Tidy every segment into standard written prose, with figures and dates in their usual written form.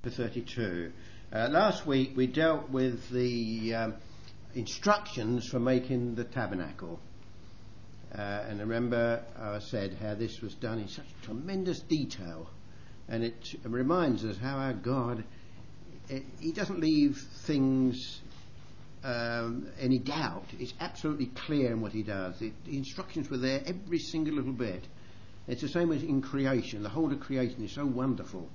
32. Last week we dealt with the instructions for making the tabernacle. And remember I said how this was done in such tremendous detail. And it reminds us how our God, he doesn't leave things any doubt. It's absolutely clear in what he does. The instructions were there, every single little bit. It's the same as in creation. The whole of creation is so wonderful.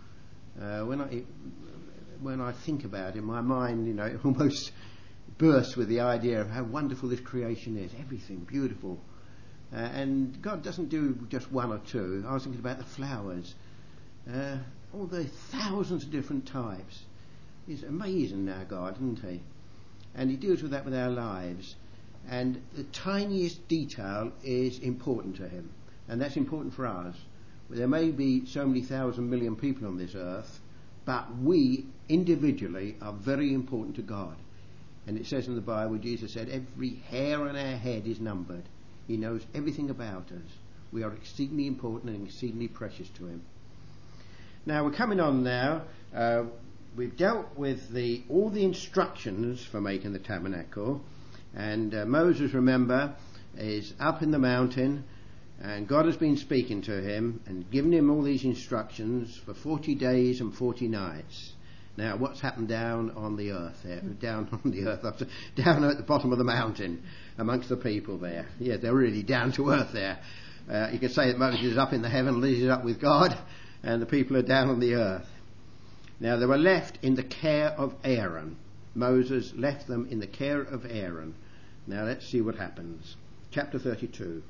When I think about it, my mind, it almost bursts with the idea of how wonderful this creation is. Everything beautiful. And God doesn't do just one or two. I was thinking about the flowers. All the thousands of different types. He's amazing, our God, isn't he? And he deals with that with our lives. And the tiniest detail is important to him. And that's important for us. There may be so many thousand million people on this earth, but we individually are very important to God. And it says in the Bible, Jesus said, every hair on our head is numbered. He knows everything about us. We are exceedingly important and exceedingly precious to him. Now we're coming on now. We've dealt with all the instructions for making the tabernacle. And Moses, remember, is up in the mountain. And God has been speaking to him and given him all these instructions for 40 days and 40 nights. Now, what's happened down on the earth there? Down at the bottom of the mountain amongst the people there. Yeah, they're really down to earth there. You could say that Moses is up in the heavenlies, he's up with God, and the people are down on the earth. Now, they were left in the care of Aaron. Moses left them in the care of Aaron. Now, let's see what happens. Chapter 32.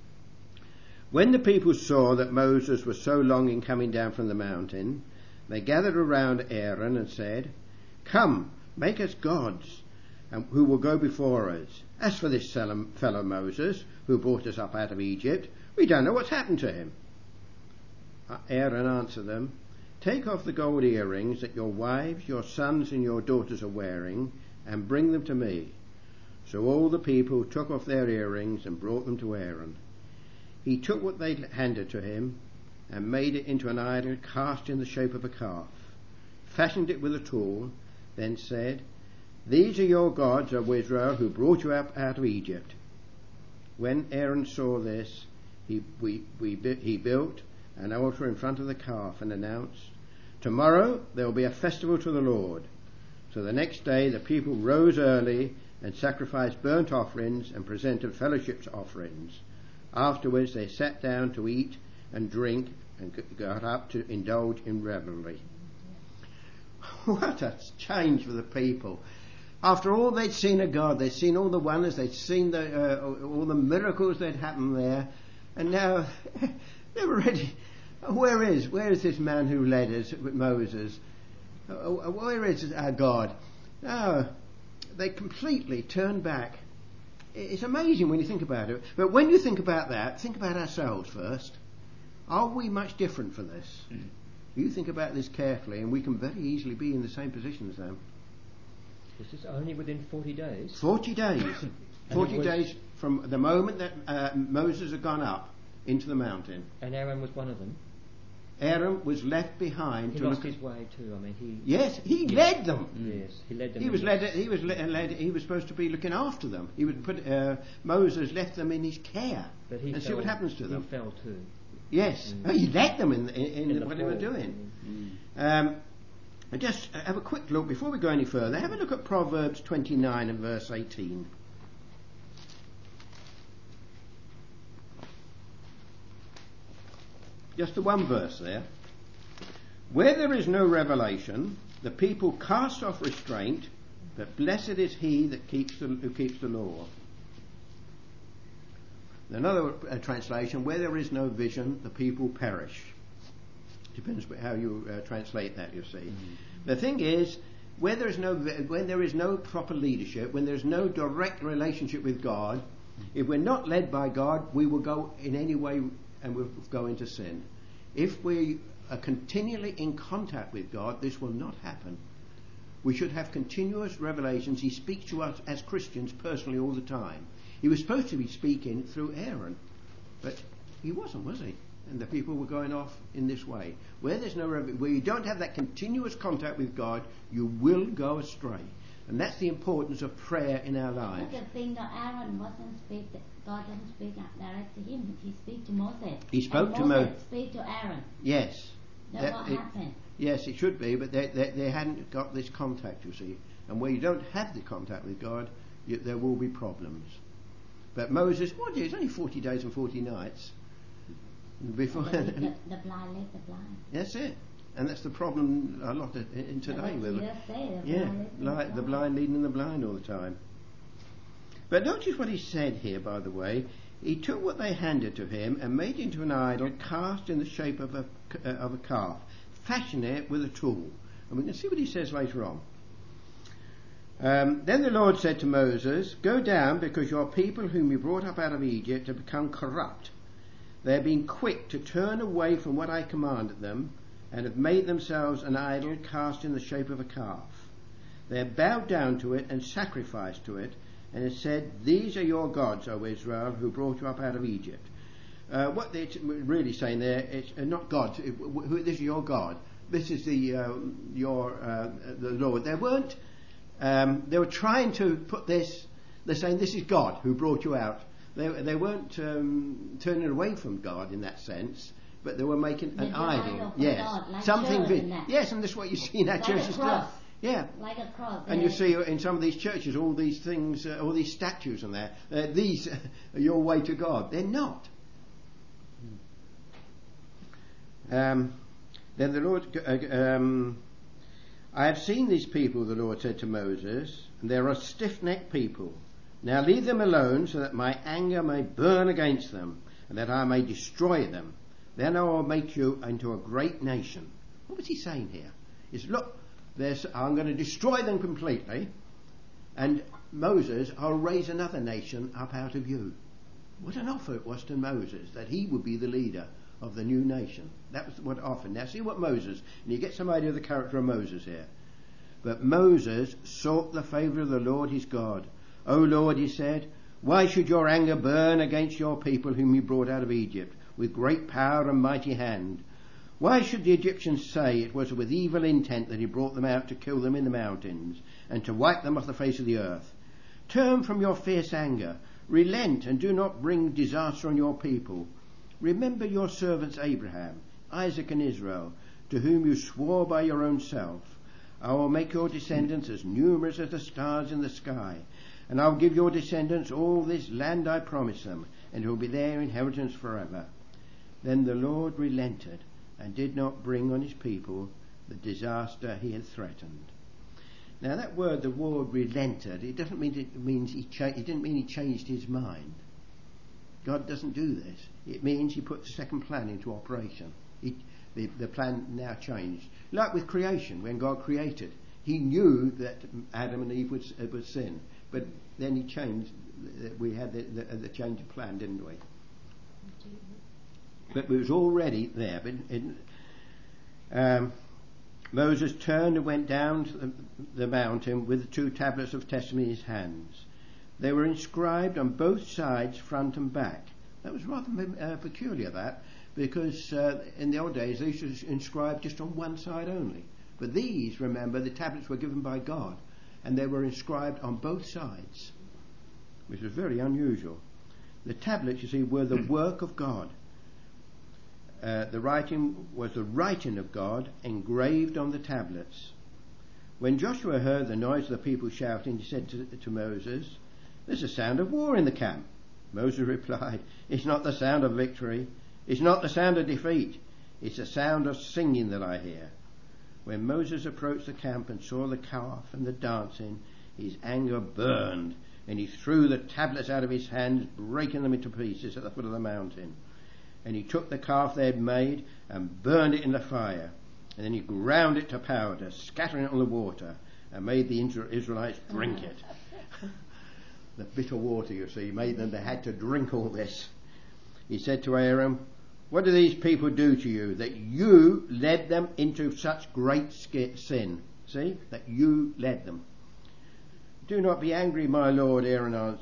When the people saw that Moses was so long in coming down from the mountain, they gathered around Aaron and said, "Come, make us gods, who will go before us. As for this fellow Moses, who brought us up out of Egypt, we don't know what's happened to him." Aaron answered them, "Take off the gold earrings that your wives, your sons and your daughters are wearing, and bring them to me." So all the people took off their earrings and brought them to Aaron. He took what they handed to him and made it into an idol cast in the shape of a calf, fashioned it with a tool, then said, "These are your gods, O Israel, who brought you up out of Egypt." When Aaron saw this, he built an altar in front of the calf and announced, "Tomorrow there will be a festival to the Lord." So the next day the people rose early and sacrificed burnt offerings and presented fellowship offerings. Afterwards they sat down to eat and drink and got up to indulge in revelry. What a change for the people. After all they'd seen of God, they'd seen all the wonders, they'd seen all the miracles that happened there, and now they were ready. Where is this man who led us with Moses? Where is our God? No, they completely turned back. It's amazing when you think about it. But when you think about that, think about ourselves first. Are we much different from this? You think about this carefully, and we can very easily be in the same position as them. This is only within 40 days. 40 days. 40 days from the moment that Moses had gone up into the mountain. And Aaron was one of them. Aaron was left behind. He lost his way too. I mean, he led them. Yes, he led them. He was led. He was supposed to be looking after them. He would put Moses left them in his care and see what happens to them. He fell too. Yes, he led them in what they were doing. Just have a quick look before we go any further. Have a look at Proverbs 29 and verse 18. Just the one verse there. Where there is no revelation, the people cast off restraint, but blessed is he that who keeps the law. Another translation, where there is no vision, the people perish. Depends how you translate that, you see. Mm-hmm. The thing is, when there is no proper leadership, when there is no direct relationship with God, if we're not led by God, we will go in any way and we'll go into sin. If we are continually in contact with God, this will not happen. We should have continuous revelations. He speaks to us as Christians personally all the time. He was supposed to be speaking through Aaron, but he wasn't, was he? and the people were going off in this way. Where there's no where you don't have that continuous contact with God, you will go astray. And that's the importance of prayer in our lives. That's the thing that Aaron wasn't speak. God doesn't speak direct to him. He speaks to Moses. He spoke to Moses. Speak to Aaron. Yes. That's what happened. Yes, it should be, but they hadn't got this contact, you see. And where you don't have the contact with God, there will be problems. But Moses, it's only 40 days and 40 nights. Before the blind lead the blind. That's it. And that's the problem a lot in today. The blind leading the blind all the time. But notice what he said here, by the way. He took what they handed to him and made it into an idol cast in the shape of a calf, fashioning it with a tool. And we can see what he says later on. Then the Lord said to Moses, "Go down, because your people whom you brought up out of Egypt have become corrupt. They have been quick to turn away from what I commanded them, and have made themselves an idol cast in the shape of a calf. They have bowed down to it and sacrificed to it, and have said, 'These are your gods, O Israel, who brought you up out of Egypt.'" What they're really saying there, it's not God. This is your God. This is the Lord. They weren't. They were trying to put this. They're saying, "This is God who brought you out." They weren't turning away from God in that sense, but they were making an idol. Yes, God, like something big. And yes, and that's what you see in our like churches today. Yeah, like a cross. and you see in some of these churches all these things, all these statues and there. These are your way to God. They're not. Then the Lord, "I have seen these people," the Lord said to Moses, "and they are a stiff-necked people. Now leave them alone, so that my anger may burn against them, and that I may destroy them. Then I will make you into a great nation." What was he saying here? Is look, I'm going to destroy them completely, and Moses, I'll raise another nation up out of you. What an offer it was to Moses, that he would be the leader of the new nation. That was what offer. Now see what Moses, and you get some idea of the character of Moses here. But Moses sought the favour of the Lord his God. "O Lord," he said, "why should your anger burn against your people whom you brought out of Egypt with great power and mighty hand? Why should the Egyptians say it was with evil intent that he brought them out to kill them in the mountains and to wipe them off the face of the earth? Turn from your fierce anger, relent, and do not bring disaster on your people. Remember your servants Abraham, Isaac, and Israel, to whom you swore by your own self. I will make your descendants as numerous as the stars in the sky, and I will give your descendants all this land I promised them, and it will be their inheritance forever." Then the Lord relented and did not bring on his people the disaster he had threatened. Now that word, the word relented, it doesn't mean it didn't mean he changed his mind. God doesn't do this. It means he put the second plan into operation. The plan now changed. Like with creation, when God created, he knew that Adam and Eve would sin. But then he changed. We had the change of plan, didn't we? But it was already there. But Moses turned and went down to the mountain with the 2 tablets of testimony in his hands. They were inscribed on both sides, front and back. That was rather peculiar, that, because in the old days they used to inscribe just on one side only. But these, remember, the tablets were given by God, and they were inscribed on both sides, which was very unusual. The tablets, you see, were the work of God. The writing was the writing of God engraved on the tablets. When Joshua heard the noise of the people shouting, he said to Moses, "There's a sound of war in the camp." Moses replied, "It's not the sound of victory. It's not the sound of defeat. It's the sound of singing that I hear." When Moses approached the camp and saw the calf and the dancing, his anger burned, and he threw the tablets out of his hands, breaking them into pieces at the foot of the mountain. And he took the calf they had made and burned it in the fire. And then he ground it to powder, scattering it on the water, and made the Israelites drink it. The bitter water, you see, made them, they had to drink all this. He said to Aaron, "What do these people do to you, that you led them into such great sin?" See, that you led them. "Do not be angry, my lord," Aaron answered.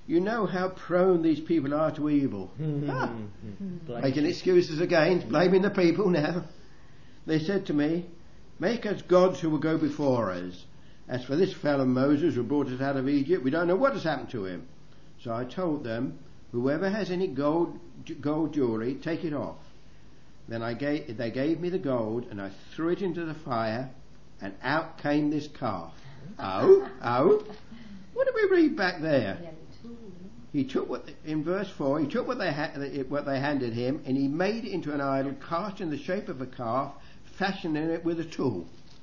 You know how prone these people are to evil. Ah, Blame making excuses again, blaming the people now. They said to me, make us gods who will go before us. As for this fellow Moses who brought us out of Egypt, we don't know what has happened to him. So I told them, whoever has any gold jewellery, take it off. Then they gave me the gold, and I threw it into the fire, and out came this calf. Oh. What did we read back there? He took in verse 4, he took what they handed him, and he made it into an idol cast in the shape of a calf, fashioning it with a tool.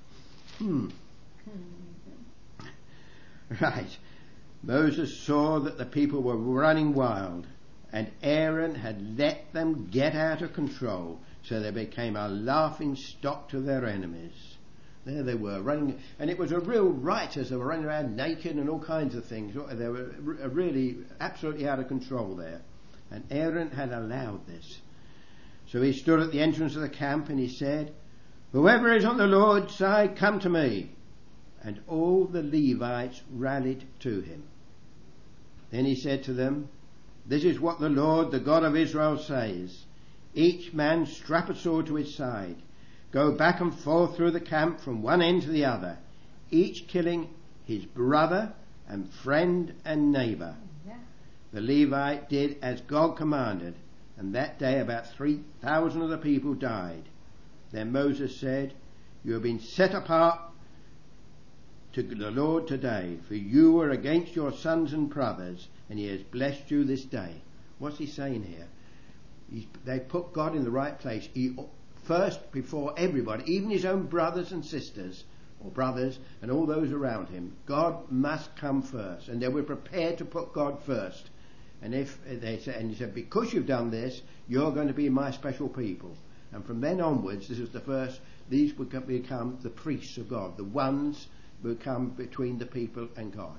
Right. Moses saw that the people were running wild, and Aaron had let them get out of control, so they became a laughing stock to their enemies. There they were running, and it was a real rioters. They were running around naked and all kinds of things. They were really absolutely out of control there. And Aaron had allowed this. So he stood at the entrance of the camp and he said, whoever is on the Lord's side, come to me. And all the Levites rallied to him. Then he said to them, this is what the Lord, the God of Israel, says. Each man strap a sword to his side. Go back and forth through the camp from one end to the other, each killing his brother and friend and neighbour. Yeah. The Levite did as God commanded, and that day about 3,000 of the people died. Then Moses said, you have been set apart to the Lord today, for you were against your sons and brothers, and he has blessed you this day. What's he saying here? They put God in the right place. First, before everybody, even his own brothers and sisters, or brothers, and all those around him, God must come first. And they were prepared to put God first. And he said, because you've done this, you're going to be my special people. And from then onwards, this is the first, these would become the priests of God, the ones who come between the people and God.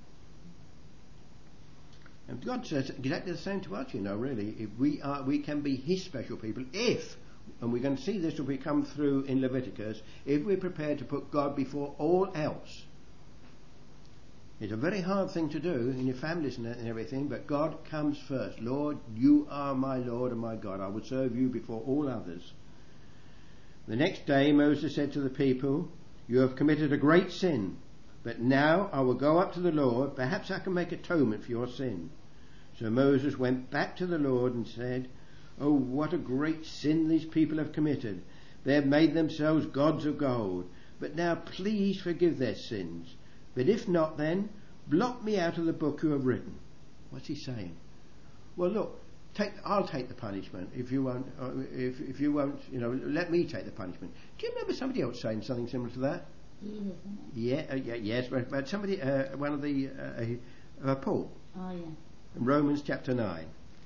And God says exactly the same to us, really. If we can be his special people if, and we're going to see this when we come through in Leviticus, if we're prepared to put God before all else. It's a very hard thing to do in your families and everything, but God comes first. Lord, you are my Lord and my God. I will serve you before all others. The next day Moses said to the people, you have committed a great sin, but now I will go up to the Lord. Perhaps I can make atonement for your sin. So Moses went back to the Lord and said, oh, what a great sin these people have committed. They have made themselves gods of gold. But now please forgive their sins. But if not, then blot me out of the book you have written. What's he saying? Well, look, I'll take the punishment if you won't. If you won't, let me take the punishment. Do you remember somebody else saying something similar to that? Yes, but somebody, one of the Paul. Oh yeah. In Romans chapter 9.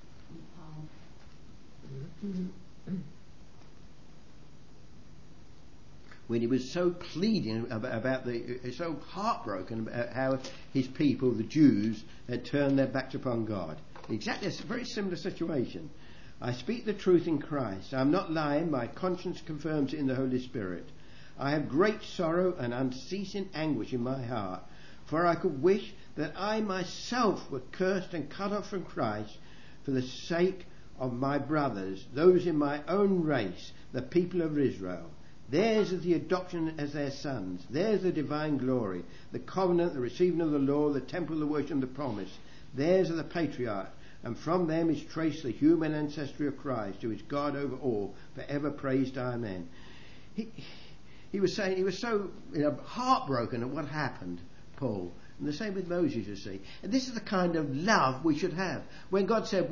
When he was so pleading about so heartbroken about how his people, the Jews, had turned their backs upon God. Exactly a very similar situation. I speak the truth in Christ. I am not lying. My conscience confirms it in the Holy Spirit. I have great sorrow and unceasing anguish in my heart, for I could wish that I myself were cursed and cut off from Christ for the sake of my brothers, those in my own race, the people of Israel. Theirs is the adoption as their sons. Theirs the divine glory, the covenant, the receiving of the law, the temple, the worship, and the promise. Theirs are the patriarchs, and from them is traced the human ancestry of Christ, who is God over all, forever praised. Amen. He was saying, he was so heartbroken at what happened, Paul. And the same with Moses, you see. And this is the kind of love we should have. When God said,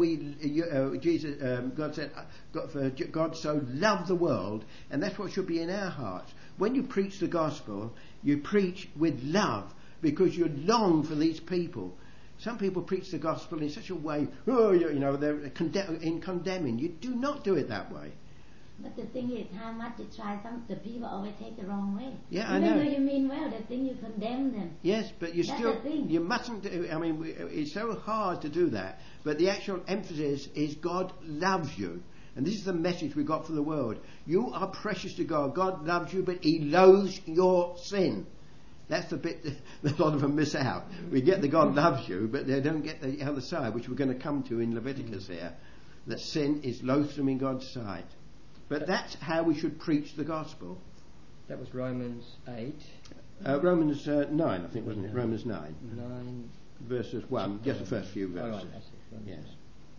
God so loved the world, and that's what should be in our hearts. When you preach the gospel, you preach with love, because you long for these people. Some people preach the gospel in such a way, they're condemning. You do not do it that way. But the thing is, how much you try, the people always take the wrong way. Yeah, I know. Even though you mean well, they think you condemn them. Yes, but you mustn't do, it's so hard to do that. But the actual emphasis is God loves you. And this is the message we got for the world. You are precious to God. God loves you, but he loathes your sin. That's the bit that a lot of them miss out. We get the God loves you, but they don't get the other side, which we're going to come to in Leviticus here. That sin is loathsome in God's sight. But that's how we should preach the gospel. That was Romans 8. Romans 9, I think, wasn't it? Romans 9. 9. Verses 1, just the first few verses. Oh, right, that's it. Romans Yes. 9.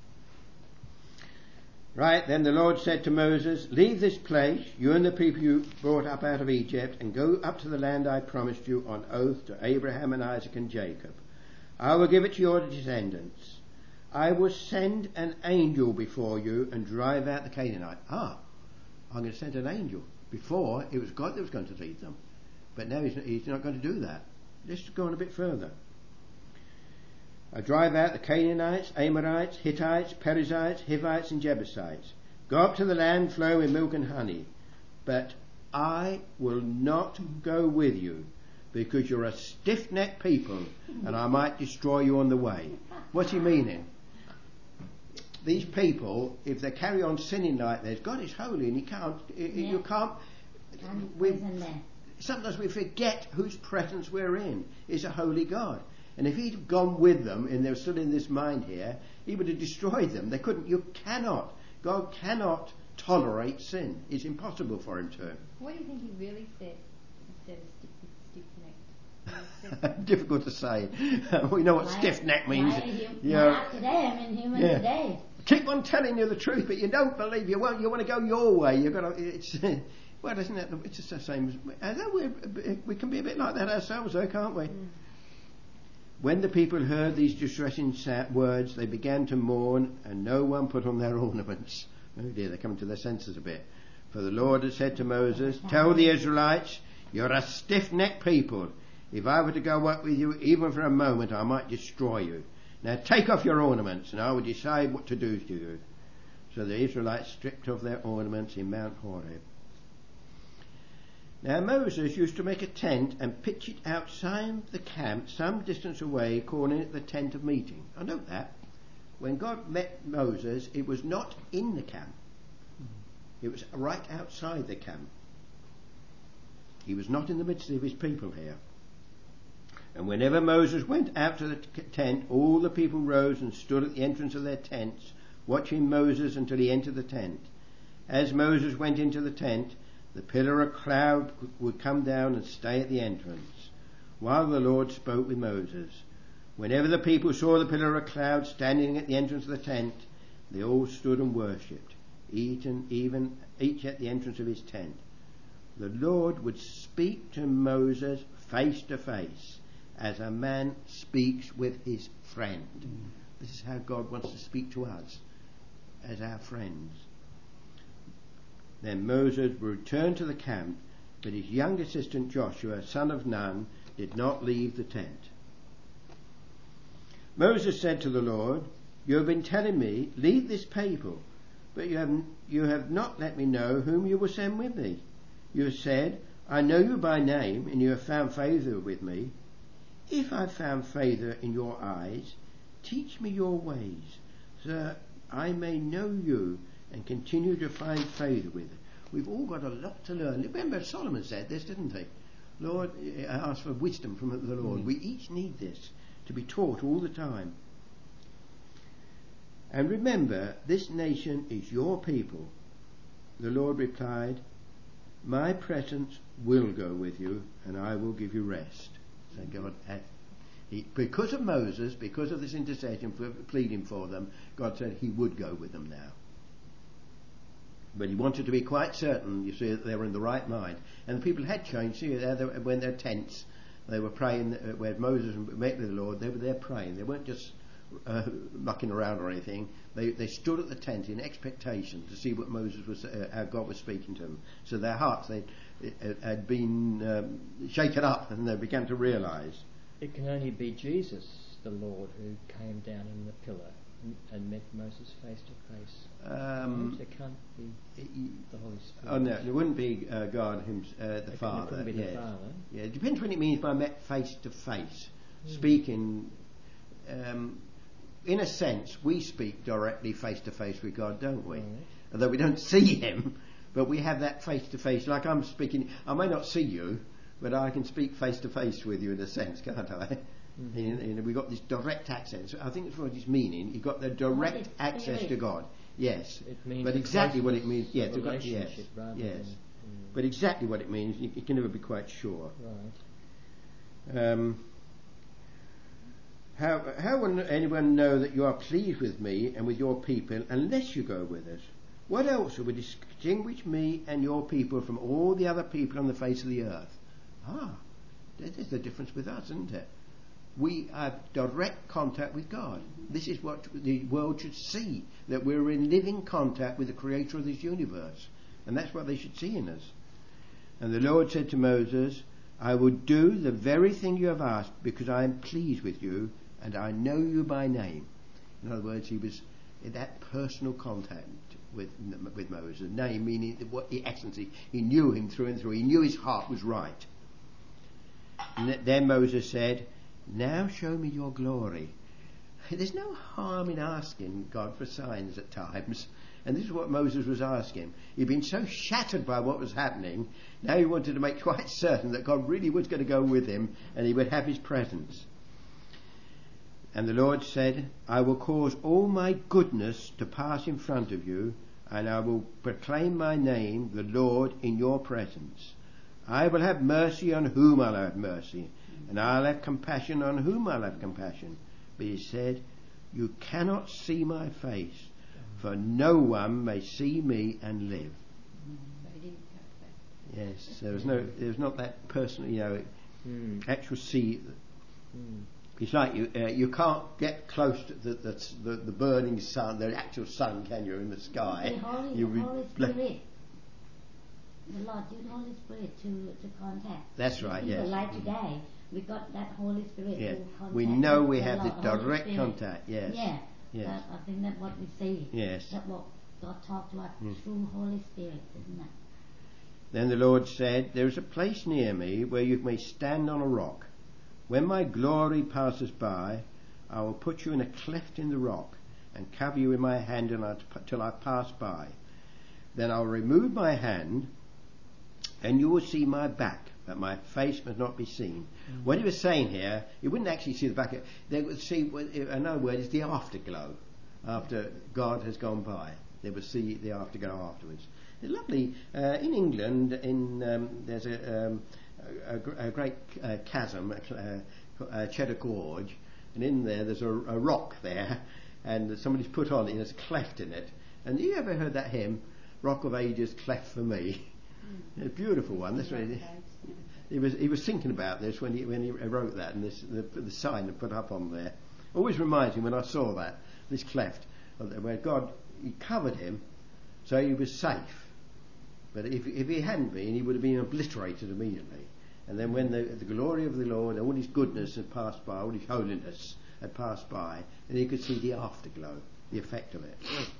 Right, then the Lord said to Moses, leave this place, you and the people you brought up out of Egypt, and go up to the land I promised you on oath to Abraham and Isaac and Jacob. I will give it to your descendants. I will send an angel before you and drive out the Canaanite. I'm going to send an angel. Before, it was God that was going to lead them. But now he's not going to do that. Let's go on a bit further. I drive out the Canaanites, Amorites, Hittites, Perizzites, Hivites and Jebusites. Go up to the land flowing with milk and honey. But I will not go with you, because you're a stiff-necked people, and I might destroy you on the way. What's he meaning? These people, if they carry on sinning like this, God is holy, and you can't. Sometimes we forget whose presence we're in. It's a holy God. And if he'd gone with them, and they were still in this mind here, he would have destroyed them. They couldn't. God cannot tolerate sin. It's impossible for him to. What do you think he really said instead of stiff-necked? Difficult to say. We know what stiff-neck means. Today, I'm in human today. Keep on telling you the truth, but you don't believe. You want to go your way. You've got to. It's well, isn't it? It's just the same. We can be a bit like that ourselves, though, can't we? Mm. When the people heard these distressing words, they began to mourn, and no one put on their ornaments. Oh dear, they're coming to their senses a bit. For the Lord had said to Moses, tell the Israelites, you're a stiff-necked people. If I were to go up with you, even for a moment, I might destroy you. Now take off your ornaments, and I will decide what to do to you. So the Israelites stripped off their ornaments in Mount Horeb. Now Moses used to make a tent and pitch it outside the camp some distance away, calling it the tent of meeting. I note that. When God met Moses, it was not in the camp. It was right outside the camp. He was not in the midst of his people here. And whenever Moses went out to the tent, all the people rose and stood at the entrance of their tents, watching Moses until he entered the tent. As Moses went into the tent, the pillar of cloud would come down and stay at the entrance, while the Lord spoke with Moses. Whenever the people saw the pillar of cloud standing at the entrance of the tent, they all stood and worshipped, each at the entrance of his tent. The Lord would speak to Moses face to face, as a man speaks with his friend. This is how God wants to speak to us, as our friends. Then Moses would return to the camp, but his young assistant Joshua, son of Nun, did not leave the tent. Moses said to the Lord, you have been telling me, leave this people, but you have not let me know whom you will send with me. You have said, I know you by name, and you have found favour with me. If I have found favour in your eyes, teach me your ways, so that I may know you and continue to find favour with it. We've all got a lot to learn. Remember, Solomon said this, didn't he? Lord, asked for wisdom from the Lord. We each need this to be taught all the time. And remember, this nation is your people. The Lord replied, my presence will go with you, and I will give you rest. So God, because of Moses, because of this intercession, pleading for them, God said he would go with them now. But he wanted to be quite certain, you see, that they were in the right mind. And the people had changed. See, when they're tents, they were praying. Where Moses met with the Lord, they were there praying. They weren't just mucking around or anything. They stood at the tent in expectation to see what Moses was, how God was speaking to them. So their hearts had been shaken up, and they began to realise. It can only be Jesus, the Lord, who came down in the pillar and met Moses face to face. It can't be the Holy Spirit. Oh no, it wouldn't be God, the Father. It couldn't be the Father. Yeah, it depends what it means by met face to face. Speaking, in a sense, we speak directly face to face with God, don't we? Although we don't see Him, but we have that face to face. Like I'm speaking, I may not see you, but I can speak face to face with you in a sense, can't I? And we got this direct access. So I think that's what it's meaning. You've got the direct access to God. Yes, but exactly what it means, yes, yes. But exactly what it means, you can never be quite sure. Right. How will anyone know that you are pleased with me and with your people unless you go with us? What else will distinguish me and your people from all the other people on the face of the earth? There's the difference with us, isn't it? We have direct contact with God. This is what the world should see, that we're in living contact with the creator of this universe. And that's what they should see in us. And the Lord said to Moses, I will do the very thing you have asked because I am pleased with you and I know you by name. In other words, he was in that personal contact with Moses. Name meaning what the essence. He knew him through and through. He knew his heart was right. And then Moses said, now show me your glory. There's no harm in asking God for signs at times. And this is what Moses was asking. He'd been so shattered by what was happening. Now he wanted to make quite certain that God really was going to go with him and he would have his presence. And the Lord said, I will cause all my goodness to pass in front of you, and I will proclaim my name, the Lord, in your presence. I will have mercy on whom I'll have mercy, and I'll have compassion on whom I'll have compassion. But he said, you cannot see my face, for no one may see me and live. Yes, there's not that personal, actual see. It's like you can't get close to the burning sun, the actual sun, can you, in the sky? The Holy Spirit. The Lord used Holy Spirit to contact. That's right, yes. Like today, we got that Holy Spirit to contact. We know we have the direct contact, yes. Yeah. Yes. I think that's what we see. Yes. That's what God talked to us through Holy Spirit, isn't it? Then the Lord said, there is a place near me where you may stand on a rock. When my glory passes by, I will put you in a cleft in the rock and cover you in my hand till I pass by. Then I'll remove my hand and you will see my back, but my face must not be seen. What he was saying here, you wouldn't actually see the back. They would see, another word is the afterglow. After God has gone by, they would see the afterglow afterwards. It's lovely. In England, there's a great chasm, Cheddar Gorge, and in there's a rock there, and somebody's put on it, and there's a cleft in it. And you ever heard that hymn, Rock of Ages, Cleft for Me? A beautiful one. This way, he was thinking about this when he wrote that, and the sign put up on there always reminds me when I saw that this cleft where God he covered him, so he was safe. But if he hadn't been, he would have been obliterated immediately. And then when the glory of the Lord, all his goodness had passed by, all his holiness had passed by, and he could see the afterglow, the effect of it.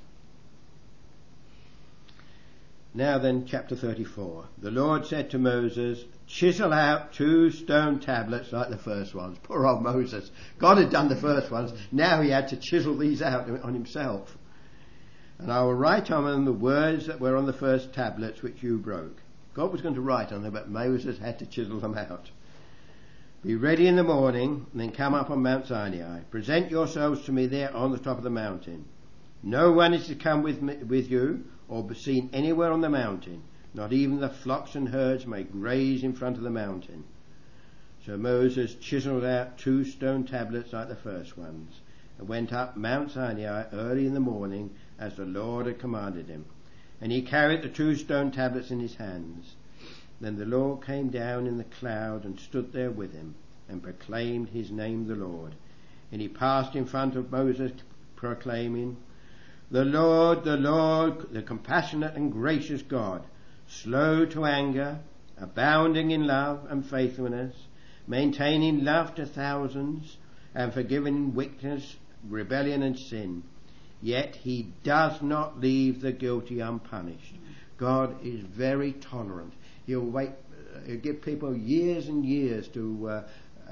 Now then, chapter 34. The Lord said to Moses, chisel out 2 stone tablets like the first ones. Poor old Moses. God had done the first ones. Now he had to chisel these out on himself. And I will write on them the words that were on the first tablets which you broke. God was going to write on them, but Moses had to chisel them out. Be ready in the morning, and then come up on Mount Sinai. Present yourselves to me there on the top of the mountain. No one is to come with you, or be seen anywhere on the mountain. Not even the flocks and herds may graze in front of the mountain. So Moses chiseled out 2 stone tablets like the first ones, and went up Mount Sinai early in the morning, as the Lord had commanded him. And he carried the 2 stone tablets in his hands. Then the Lord came down in the cloud and stood there with him, and proclaimed his name the Lord. And he passed in front of Moses, proclaiming, the Lord, the compassionate and gracious God, slow to anger, abounding in love and faithfulness, maintaining love to thousands, and forgiving weakness, rebellion and sin. Yet he does not leave the guilty unpunished. God is very tolerant. He'll give people years and years to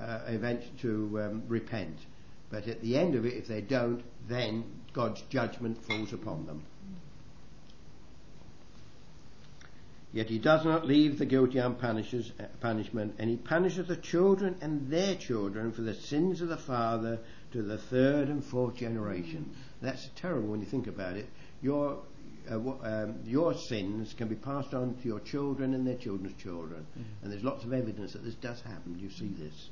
repent. But at the end of it, if they don't, then God's judgment falls upon them. Yet he does not leave the guilty punishment, and he punishes the children and their children for the sins of the father to the third and fourth generation. That's terrible when you think about it. Your sins can be passed on to your children and their children's children. And there's lots of evidence that this does happen. You see this.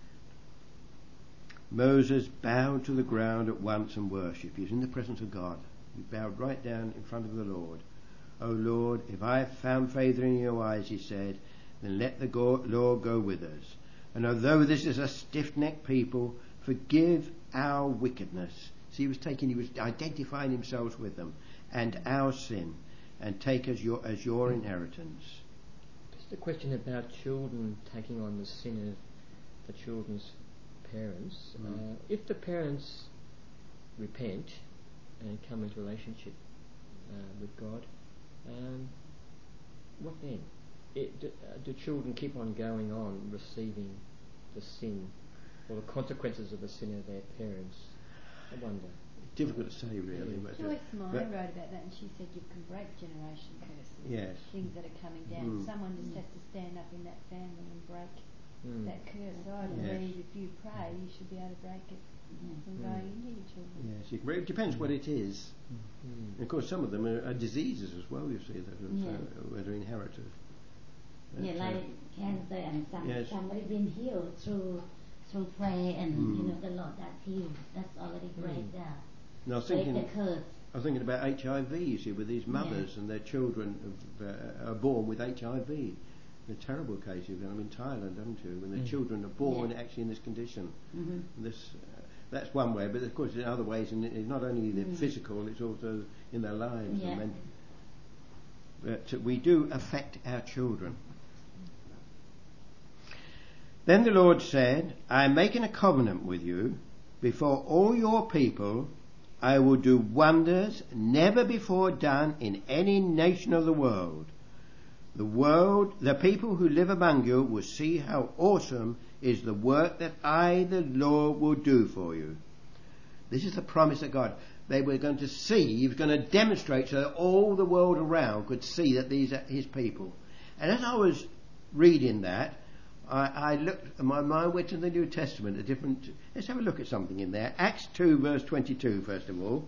Moses bowed to the ground at once and worshipped. He was in the presence of God. He bowed right down in front of the Lord. "O Lord, if I have found favour in your eyes," he said, "then let the Lord go with us. And although this is a stiff-necked people, forgive our wickedness." So he was identifying himself with them, "and our sin, and take as your inheritance." Just a question about children taking on the sin of the children's parents. If the parents repent and come into relationship with God, what then? Do children keep on going on receiving the sin or the consequences of the sin of their parents? I wonder. Difficult to say, really. Joyce Meyer wrote about that, and she said you can break generation curses. Yes. Things that are coming down. Someone just has to stand up in that family and break that curse. So I believe if you pray, you should be able to break it from going into your children. Yes, it depends what it is. And of course, some of them are diseases as well, you see, that are inherited. Like cancer, and somebody been healed through prayer, and the Lord that's healed. That's already great there. And I was thinking about HIV, you see, with these mothers and their children are born with HIV. A terrible case you've done in Thailand, haven't you? When the children are born actually in this condition. That's one way, but of course in other ways, and it's not only the physical, it's also in their lives. But we do affect our children. Then the Lord said, "I am making a covenant with you. Before all your people I will do wonders never before done in any nation of the world. The people who live among you will see how awesome is the work that I, the Lord, will do for you." This is the promise of God. They were going to see, he was going to demonstrate so that all the world around could see that these are his people. And as I was reading that, I looked, my mind went to the New Testament, let's have a look at something in there. Acts 2 verse 22 first of all.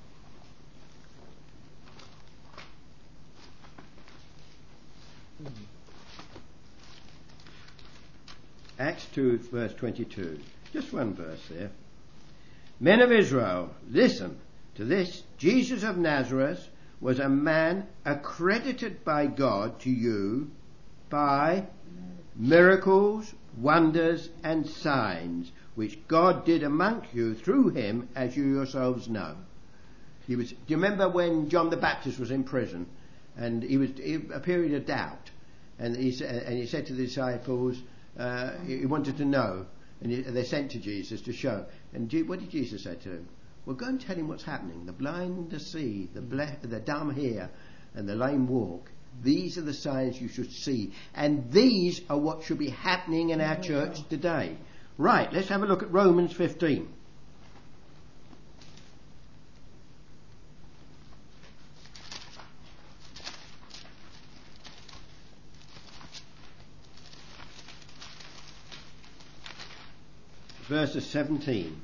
Acts 2 verse 22. Just one verse there. "Men of Israel, listen to this. Jesus of Nazareth was a man accredited by God to you by miracles, wonders and signs which God did amongst you through him, as you yourselves know." Do you remember when John the Baptist was in prison and he was a period of doubt, and he said to the disciples, he wanted to know, and they sent to Jesus to show. And what did Jesus say to him? "Well, go and tell him what's happening. The blind to see, the dumb hear, and the lame walk. These are the signs you should see. And these are what should be happening in our church today." Right, let's have a look at Romans 15. Verses 17.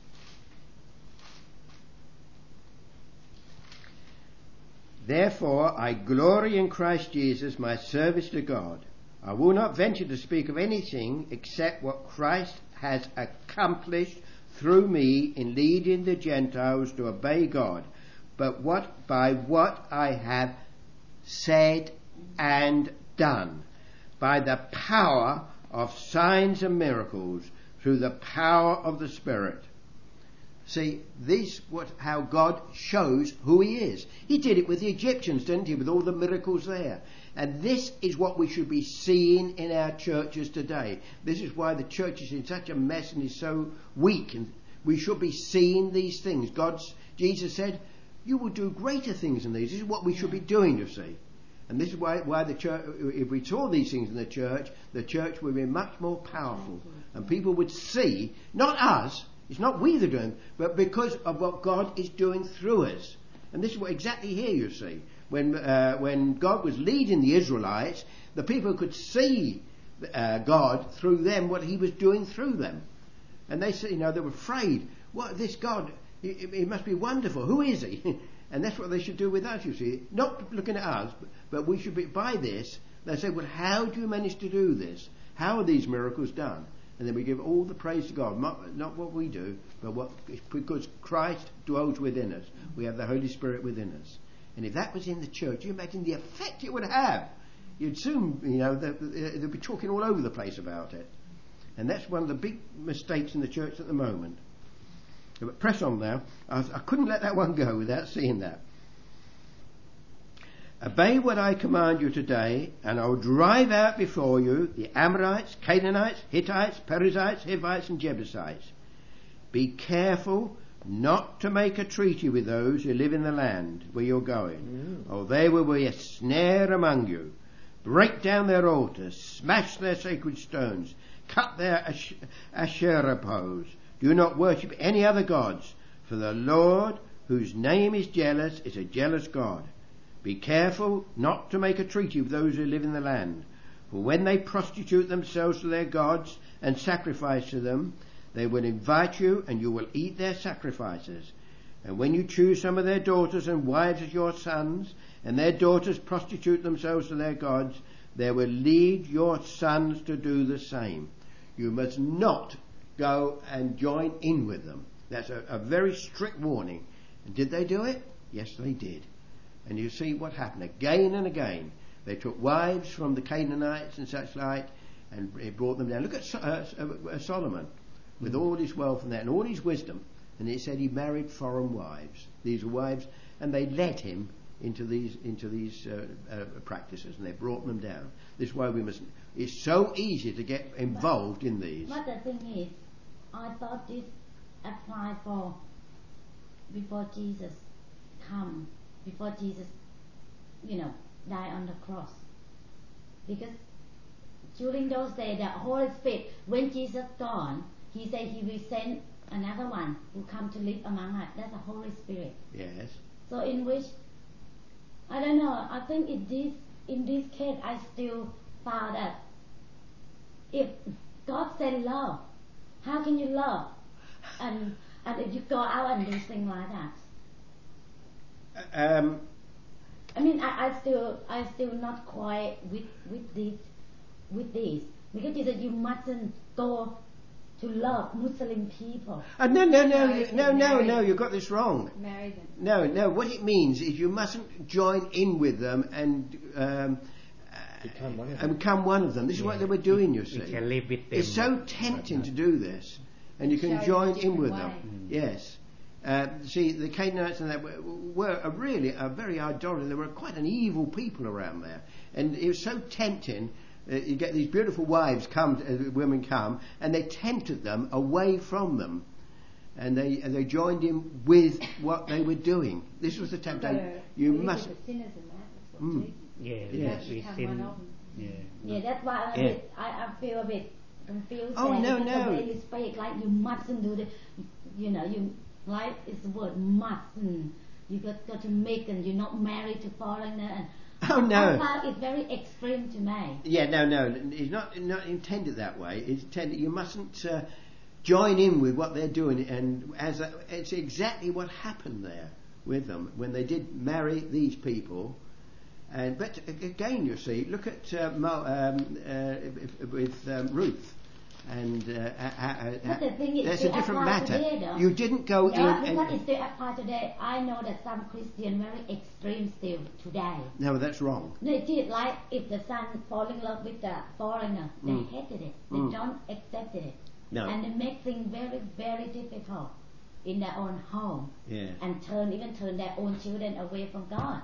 "Therefore I glory in Christ Jesus, my service to God. I will not venture to speak of anything except what Christ has accomplished through me in leading the Gentiles to obey God, but by what I have said and done, by the power of signs and miracles, through the power of the Spirit." See, how God shows who he is. He did it with the Egyptians, didn't he, with all the miracles there. And this is what we should be seeing in our churches today. This is why the church is in such a mess and is so weak. And we should be seeing these things. Jesus said, "You will do greater things than these." This is what we should be doing, you see. And this is why the church, if we saw these things in the church would be much more powerful. And people would see, not us, it's not we that are doing, but because of what God is doing through us. And this is what exactly here you see. when God was leading the Israelites, the people could see God through them, what he was doing through them. And they said, they were afraid. What, this God, he must be wonderful. Who is he? And that's what they should do with us, you see. Not looking at us, but we should be, by this, they say, well, how do you manage to do this? How are these miracles done? And then we give all the praise to God, not what we do, but because Christ dwells within us. We have the Holy Spirit within us. And if that was in the church, you imagine the effect it would have. You'd soon, they'd be talking all over the place about it. And that's one of the big mistakes in the church at the moment. But press on now. I couldn't let that one go without seeing that. Obey what I command you today, and I will drive out before you the Amorites, Canaanites, Hittites, Perizzites, Hivites, and Jebusites. Be careful not to make a treaty with those who live in the land where you're going, or they will be a snare among you. Break down their altars, smash their sacred stones, cut their Asherah poles. Do not worship any other gods, for the Lord, whose name is jealous, is a jealous God. Be careful not to make a treaty with those who live in the land, for when they prostitute themselves to their gods and sacrifice to them, they will invite you, and you will eat their sacrifices. And when you choose some of their daughters and wives as your sons, and their daughters prostitute themselves to their gods, they will lead your sons to do the same. You must not go and join in with them. That's a very strict warning. And did they do it? Yes, they did. And you see what happened again and again. They took wives from the Canaanites and such like, and it brought them down. Look at Solomon, with all his wealth and that, and all his wisdom. And it said he married foreign wives. These were wives, and they led him into these practices, and they brought them down. This is why we must. It's so easy to get involved in these. But the thing is, I thought this applied for before Jesus come. Before Jesus, died on the cross. Because during those days, the Holy Spirit, when Jesus gone, he said he will send another one who come to live among us. That's the Holy Spirit. Yes. So in which, I don't know, I think in this case, I still found that if God said love, how can you love? And if you go out and do things like that. I still not quite with this because he said you mustn't go to love Muslim people. No, you got this wrong. Marry them. No, what it means is you mustn't join in with them and become one of them. This is what they were doing, you see. You can live with them. It's so tempting to do this, and you can join in with them. Yes. See, the Canaanites and that were really a very idolatrous. They were quite an evil people around there, and it was so tempting. You get these beautiful wives women come, and they tempted them away from them, and they joined in with what they were doing. This was the temptation. You must. The sinners in that. That's what Yes. We sin. Yeah, that's why I feel a bit confused. Oh no. The way you speak, like you mustn't do the, you. Like it's the word mustn't. You got to make, and you're not married to foreigner. And oh no! I find it's very extreme to me. Yeah, no. It's not intended that way. It's intended you mustn't join in with what they're doing, and it's exactly what happened there with them when they did marry these people. But again, you see, look at with Ruth. And but the thing is, that's a different matter. Today, you didn't go in. Because it still applies today. I know that some Christians very extreme still today. No, that's wrong. They did like if the son fall in love with the foreigner, they hated it. They don't accept it. No. And they make things very, very difficult in their own home. Yeah. And turn their own children away from God.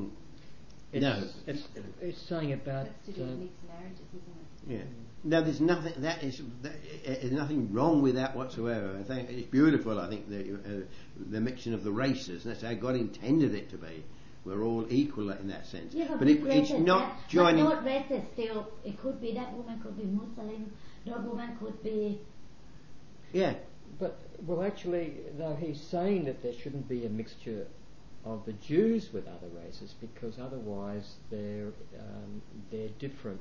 It's saying about. That's to do with mixed marriages, isn't it? Yeah. No, there's nothing. There's nothing wrong with that whatsoever. I think it's beautiful. I think the mixing of the races. That's how God intended it to be. We're all equal in that sense. Yeah, but it's not joining. But not races still. It could be that woman could be Muslim. That woman could be. Yeah. But actually, though, he's saying that there shouldn't be a mixture of the Jews with other races, because otherwise their different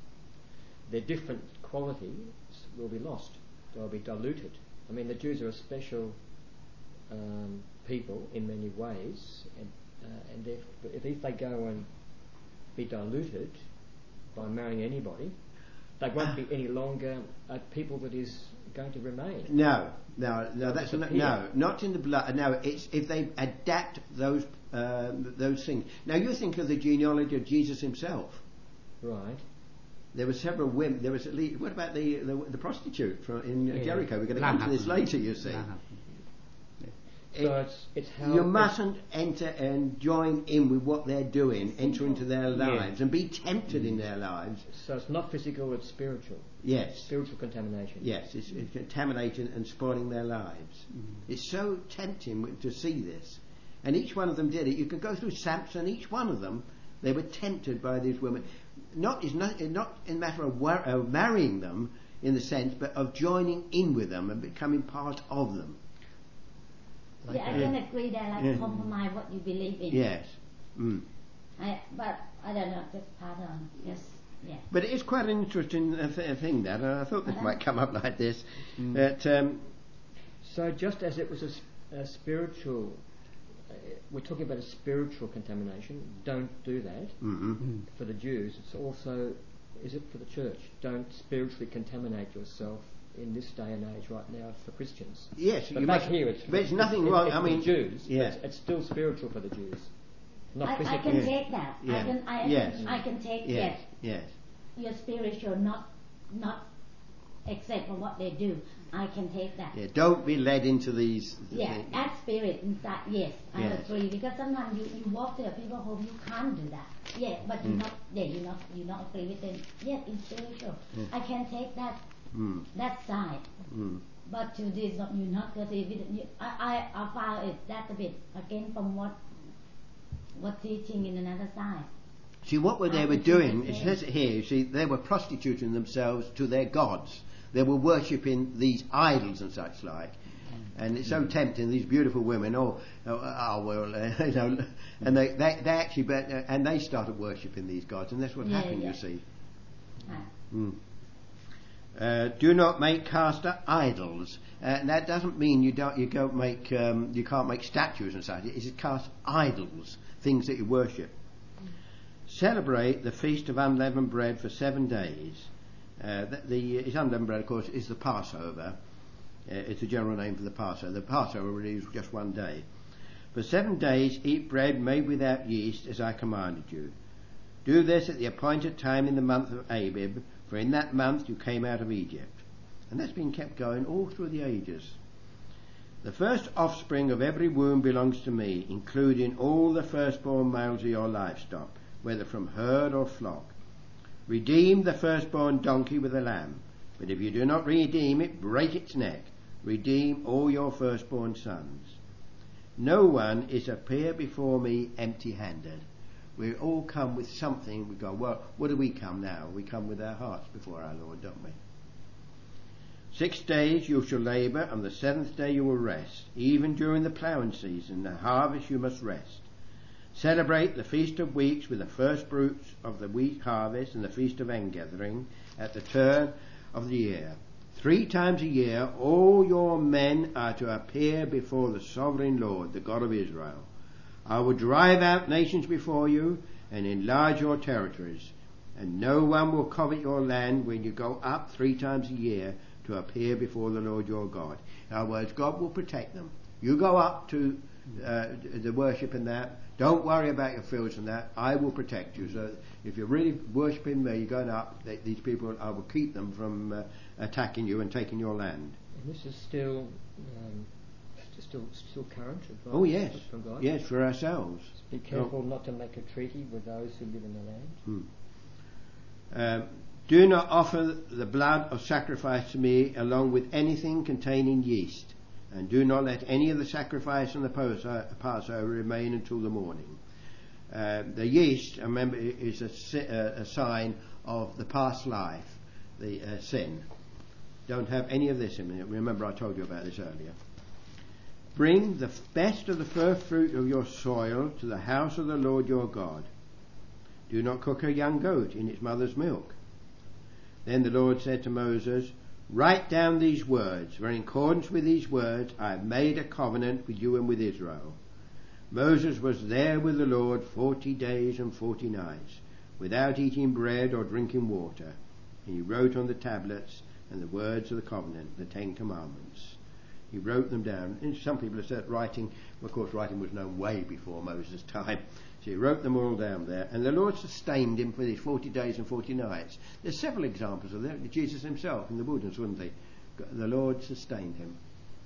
qualities will be lost. They'll be diluted. I mean, the Jews are a special people in many ways, and if they go and be diluted by marrying anybody, they won't be any longer a people that is going to remain. No, that's not in the blood. No, it's if they adapt those things. Now you think of the genealogy of Jesus himself. Right. There were several women. There was at least. What about the prostitute in Jericho? We're going to come to this later. You see. So it's how you mustn't enter and join in with what they're doing, enter into their lives and be tempted in their lives. So it's not physical, it's spiritual. Yes. Spiritual contamination. Yes, it's contaminating and spoiling their lives. It's so tempting to see this. And each one of them did it. You can go through Samson, each one of them, they were tempted by these women. Not in a matter of marrying them, in the sense, but of joining in with them and becoming part of them. Yeah, I can agree that, compromise what you believe in. Yes. But I don't know, just pardon. Yes, yeah. But it is quite an interesting thing that I thought this might come up like this. That so just as it was a spiritual, we're talking about a spiritual contamination. Don't do that for the Jews. It's also, is it for the church? Don't spiritually contaminate yourself in this day and age right now for Christians. Yes, but back here there's nothing wrong. I mean, for the Jews. Yeah. It's still spiritual for the Jews. Not physical. I can take that. Yeah. I can take yes. Yes. You're spiritual, not except for what they do. I can take that. Yeah. Don't be led into these. That spirit inside. Yes, I agree. Because sometimes you walk to a people home, you can't do that. Yeah, but you're not. Yeah, you're not agree with them. Yes, it's spiritual. I can take that. That side, but to this you're not going to. I found it that a bit again from what teaching in another side. See what they were doing. It says it here. You see, they were prostituting themselves to their gods. They were worshipping these idols and such like. And it's so tempting. These beautiful women, and they actually, and they started worshipping these gods, and that's what happened. You see. Do not make caster idols. That doesn't mean you can't make statues and such. It's cast idols, things that you worship. Celebrate the feast of unleavened bread for 7 days. It's unleavened bread, of course, is the Passover. It's a general name for the Passover. The Passover really is just 1 day. For 7 days eat bread made without yeast, as I commanded you. Do this at the appointed time in the month of Abib, for in that month you came out of Egypt. And that's been kept going all through the ages. The first offspring of every womb belongs to me, including all the firstborn males of your livestock, whether from herd or flock. Redeem the firstborn donkey with a lamb, but if you do not redeem it, break its neck. Redeem all your firstborn sons. No one is to appear before me empty-handed. We all come with something. We go, well, what do we come now? We come with our hearts before our Lord, don't we? 6 days you shall labour, and the 7th day you will rest. Even during the ploughing season, the harvest you must rest. Celebrate the Feast of Weeks with the first fruits of the wheat harvest and the Feast of Ingathering at the turn of the year. 3 times a year all your men are to appear before the sovereign Lord, the God of Israel. I will drive out nations before you and enlarge your territories, and no one will covet your land when you go up 3 times a year to appear before the Lord your God. In other words, God will protect them. You go up to the worship and that. Don't worry about your fields and that. I will protect you. So if you're really worshipping me, you're going up, these people, I will keep them from attacking you and taking your land. And this is still current advice. Oh yes, from God. Yes, for ourselves. Be careful not to make a treaty with those who live in the land. Do not offer the blood of sacrifice to me along with anything containing yeast, and do not let any of the sacrifice on the Passover remain until the morning. The yeast, remember, is a sign of the past life, the sin. Don't have any of this in it. Remember, I told you about this earlier. Bring the best of the first fruit of your soil to the house of the Lord your God. Do not cook a young goat in its mother's milk. Then the Lord said to Moses, write down these words, for in accordance with these words I have made a covenant with you and with Israel. Moses was there with the Lord 40 days and 40 nights, without eating bread or drinking water. And he wrote on the tablets and the words of the covenant, the 10 Commandments. He wrote them down. And some people have said writing, of course writing was known way before Moses' time. So he wrote them all down there. And the Lord sustained him for these 40 days and 40 nights. There's several examples of that. Jesus himself in the wilderness, wouldn't he? The Lord sustained him.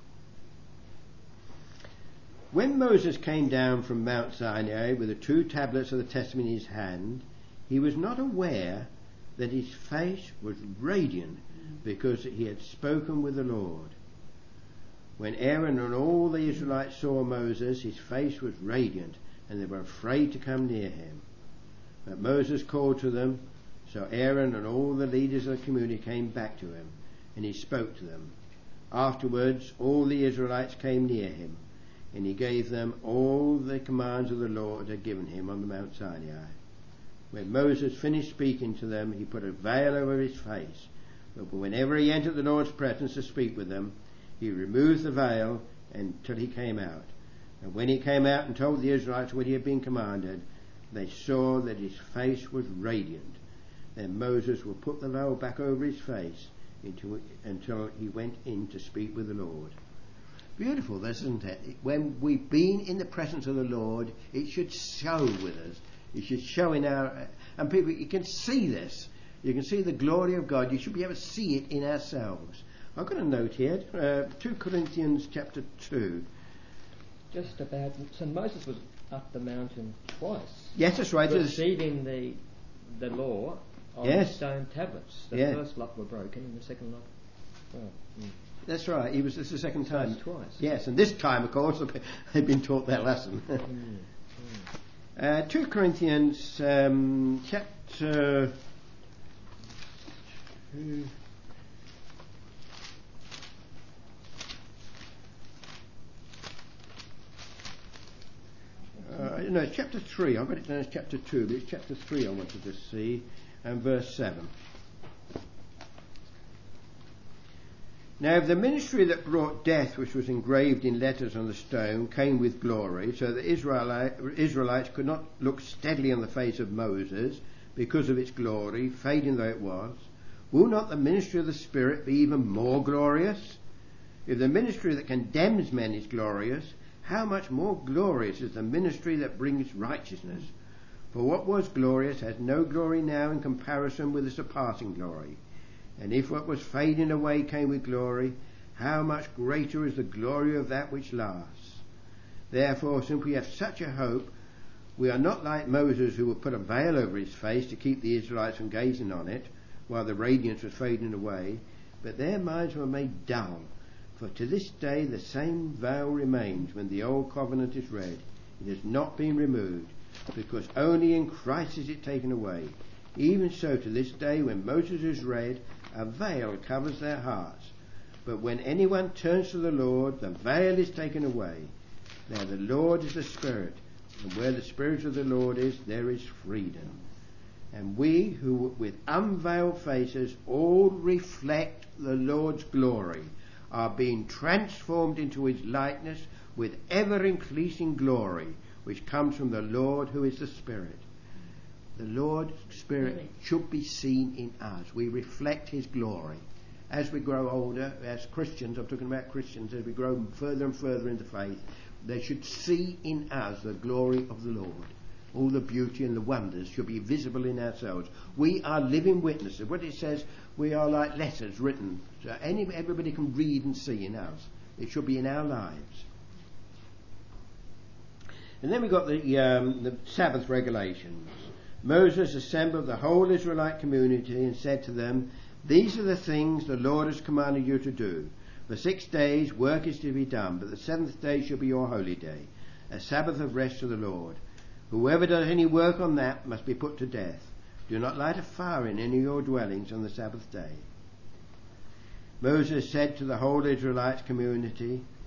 When Moses came down from Mount Sinai with the 2 tablets of the testament in his hand, he was not aware that his face was radiant because he had spoken with the Lord. When Aaron and all the Israelites saw Moses, his face was radiant, and they were afraid to come near him. But Moses called to them, so Aaron and all the leaders of the community came back to him, and he spoke to them. Afterwards, all the Israelites came near him, and he gave them all the commands of the Lord had given him on the Mount Sinai. When Moses finished speaking to them, he put a veil over his face. But whenever he entered the Lord's presence to speak with them, he removed the veil until he came out. And when he came out and told the Israelites what he had been commanded, they saw that his face was radiant. Then Moses would put the veil back over his face until he went in to speak with the Lord. Beautiful, isn't it? When we've been in the presence of the Lord, it should show with us. It should show in our... And people, you can see this. You can see the glory of God. You should be able to see it in ourselves. I've got a note here, 2 Corinthians chapter 2. Just about... So Moses was up the mountain twice. Yes, that's right. Receiving the law on stone tablets. The first lot were broken and the second lot... That's right. This is the second time. Twice. Yes, and this time, of course, they've been taught that lesson. 2 Corinthians chapter 2. No, it's chapter 3. I've got it down as chapter 2, but it's chapter 3 I wanted to see, and verse 7. Now if the ministry that brought death, which was engraved in letters on the stone, came with glory, so that Israelites could not look steadily on the face of Moses because of its glory, fading though it was, will not the ministry of the Spirit be even more glorious? If the ministry that condemns men is glorious, how much more glorious is the ministry that brings righteousness? For what was glorious has no glory now in comparison with the surpassing glory. And if what was fading away came with glory, how much greater is the glory of that which lasts? Therefore, since we have such a hope, we are not like Moses, who would put a veil over his face to keep the Israelites from gazing on it, while the radiance was fading away, but their minds were made dull. For to this day the same veil remains when the old covenant is read. It has not been removed, because only in Christ is it taken away. Even so to this day when Moses is read, a veil covers their hearts. But when anyone turns to the Lord, the veil is taken away. Now the Lord is the Spirit, and where the Spirit of the Lord is, there is freedom. And we, who with unveiled faces all reflect the Lord's glory, are being transformed into his likeness with ever-increasing glory, which comes from the Lord, who is the Spirit. The Lord's Spirit should be seen in us. We reflect his glory. As we grow older, as Christians, I'm talking about Christians, as we grow further and further into faith, they should see in us the glory of the Lord. All the beauty and the wonders should be visible in ourselves. We are living witnesses. What it says, we are like letters written, so everybody can read and see in us. It should be in our lives. And then we've got the Sabbath regulations. Moses assembled the whole Israelite community and said to them, these are the things the Lord has commanded you to do. For 6 days work is to be done, but the 7th day shall be your holy day, a Sabbath of rest to the Lord. Whoever does any work on that must be put to death. Do not light a fire in any of your dwellings on the Sabbath day. Moses said to the whole Israelite community,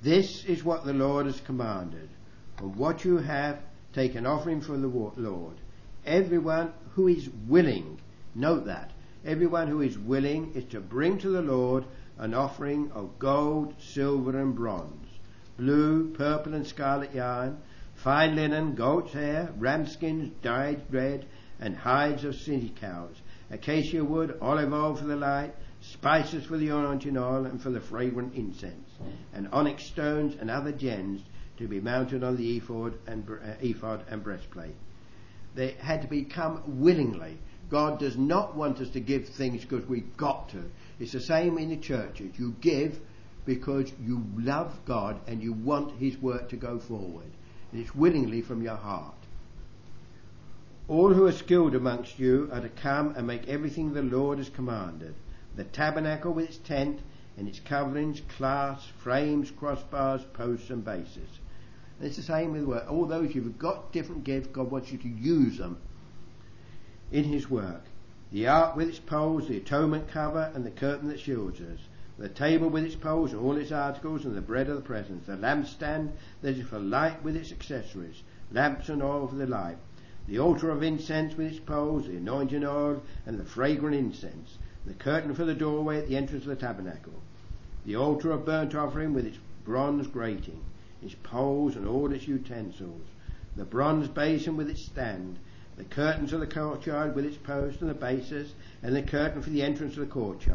This is what the Lord has commanded. From what you have, take an offering for the Lord. Everyone who is willing, note that, everyone who is willing is to bring to the Lord an offering of gold, silver and bronze, blue, purple and scarlet yarn, fine linen, goat's hair, ram skins dyed red, and hides of city cows, acacia wood, olive oil for the light, spices for the anointing oil and for the fragrant incense, and onyx stones and other gems to be mounted on the ephod and breastplate. They had to become willingly. God does not want us to give things because we've got to. It's the same in the churches. You give because you love God and you want his work to go forward. And it's willingly from your heart. All who are skilled amongst you are to come and make everything the Lord has commanded. The tabernacle with its tent and its coverings, clasps, frames, crossbars, posts and bases. And it's the same with work. All those you've got different gifts, God wants you to use them in his work. The ark with its poles, the atonement cover and the curtain that shields us. The table with its poles and all its articles and the bread of the presence. The lampstand that is for light with its accessories. Lamps and oil for the light. The altar of incense with its poles, the anointing oil and the fragrant incense. The curtain for the doorway at the entrance of the tabernacle. The altar of burnt offering with its bronze grating, its poles and all its utensils. The bronze basin with its stand. The curtains of the courtyard with its posts and the bases, and the curtain for the entrance of the courtyard.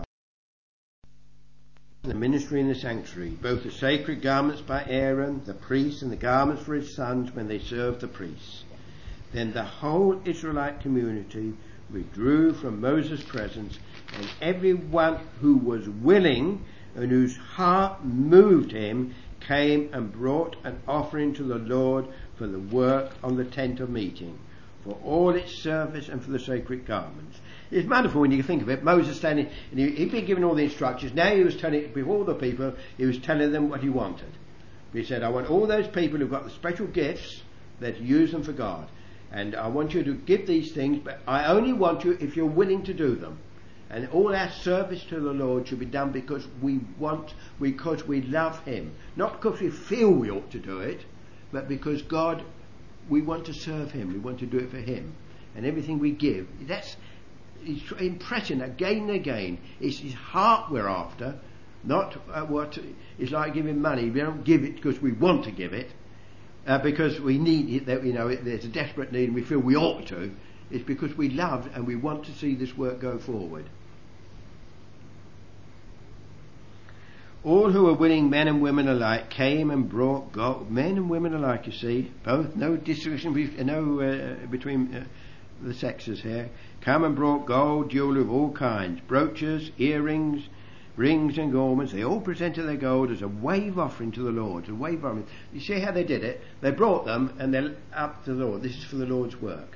The ministry in the sanctuary, both the sacred garments by Aaron, the priest, and the garments for his sons when they served the priests. Then the whole Israelite community withdrew from Moses' presence, and everyone who was willing and whose heart moved him came and brought an offering to the Lord for the work on the tent of meeting, for all its service and for the sacred garments. It's wonderful when you think of it. Moses standing, and he'd been given all the instructions. Now he was telling, before the people, he was telling them what he wanted. He said, I want all those people who've got the special gifts, that use them for God. And I want you to give these things, but I only want you if you're willing to do them. And all our service to the Lord should be done because we love him. Not because we feel we ought to do it, but because God, we want to serve him. We want to do it for him. And everything we give, that's impression again and again. It's his heart we're after, not what it's like giving money. We don't give it because we want to give it, because we need it. That there's a desperate need and we feel we ought to. It's because we love and we want to see this work go forward. All who are willing, men and women alike, came and brought gold. Men and women alike, you see, both, no distinction between the sexes here. Come and brought gold, jewellery of all kinds, brooches, earrings, rings and ornaments. They all presented their gold as a wave offering to the Lord. A wave offering. You see how they did it? They brought them and they're up to the Lord. This is for the Lord's work.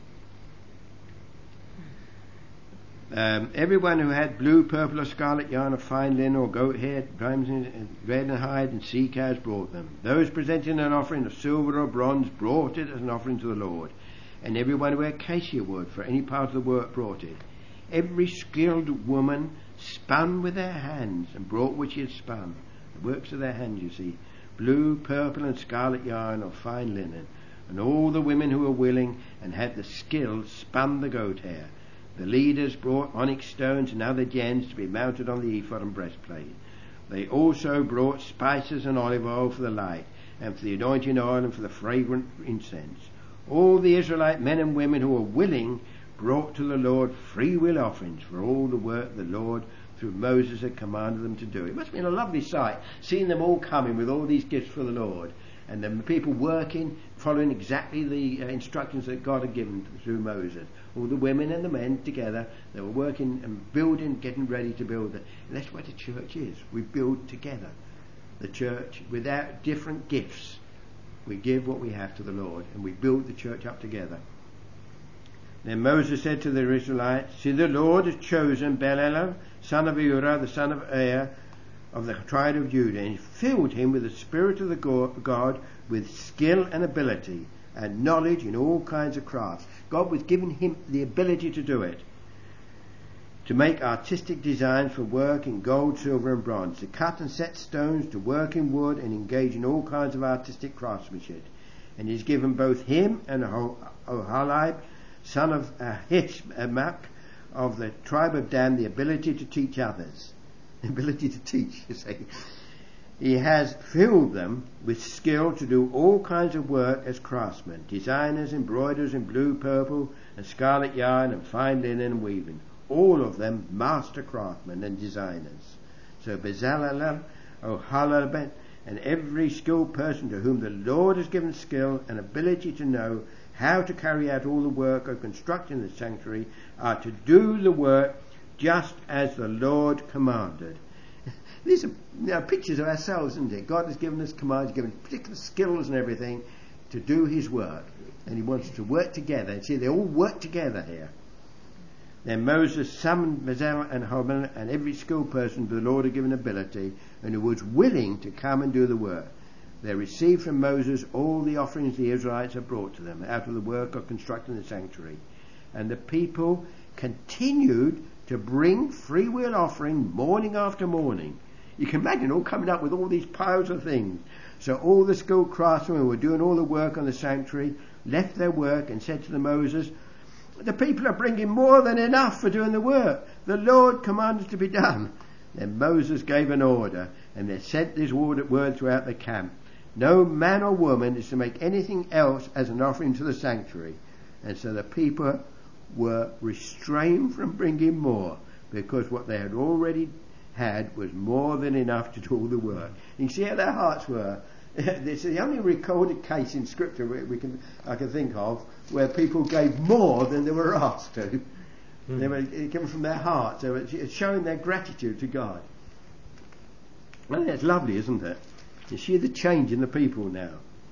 Everyone who had blue, purple or scarlet yarn of fine linen or goat hair, red and hide and sea cows brought them. Those presenting an offering of silver or bronze brought it as an offering to the Lord. And everyone who had acacia wood for any part of the work brought it. Every skilled woman spun with their hands and brought what she had spun. The works of their hands, you see. Blue, purple and scarlet yarn of fine linen. And all the women who were willing and had the skill spun the goat hair. The leaders brought onyx stones and other gems to be mounted on the ephod and breastplate. They also brought spices and olive oil for the light, and for the anointing oil and for the fragrant incense. All the Israelite men and women who were willing brought to the Lord free will offerings for all the work the Lord through Moses had commanded them to do. It must have been a lovely sight, seeing them all coming with all these gifts for the Lord, and the people working, following exactly the instructions that God had given through Moses. All the women and the men together, they were working and building, getting ready to build it. And that's what the church is. We build together. The church, without different gifts, we give what we have to the Lord, and we build the church up together. Then Moses said to the Israelites, see, the Lord has chosen Bezalel, son of Uri, the son of Ur, of the tribe of Judah, and filled him with the Spirit of the God, with skill and ability, and knowledge in all kinds of crafts. God was giving him the ability to do it. to make artistic designs for work in gold, silver and bronze, to cut and set stones, to work in wood and engage in all kinds of artistic craftsmanship. And he's given both him and Oholiab, son of Ahisamach, of the tribe of Dan, the ability to teach others. The ability to teach, you see. He has filled them with skill to do all kinds of work as craftsmen, designers, embroiderers in blue, purple and scarlet yarn and fine linen and weaving. All of them master craftsmen and designers. So Bezalel, Oholiab, and every skilled person to whom the Lord has given skill and ability to know how to carry out all the work of constructing the sanctuary are to do the work just as the Lord commanded. These are pictures of ourselves, isn't it? God has given us commands, given particular skills and everything to do his work. And he wants us to work together. See, they all work together here. Then Moses summoned Bezalel and Oholiab and every skilled person to the Lord had given ability and who was willing to come and do the work. They received from Moses all the offerings the Israelites had brought to them out of the work of constructing the sanctuary. And the people continued to bring free will offering morning after morning. You can imagine all coming up with all these piles of things. So all the skilled craftsmen who were doing all the work on the sanctuary left their work and said to the Moses, "The people are bringing more than enough for doing the work. The Lord commanded to be done." Then Moses gave an order, and they sent this word throughout the camp: "No man or woman is to make anything else as an offering to the sanctuary." And so the people were restrained from bringing more, because what they had already had was more than enough to do all the work. You see how their hearts were. This is the only recorded case in Scripture I can think of where people gave more than they were asked to. They were given from their hearts. They were showing their gratitude to God. Well, that's lovely, isn't it? You see the change in the people now.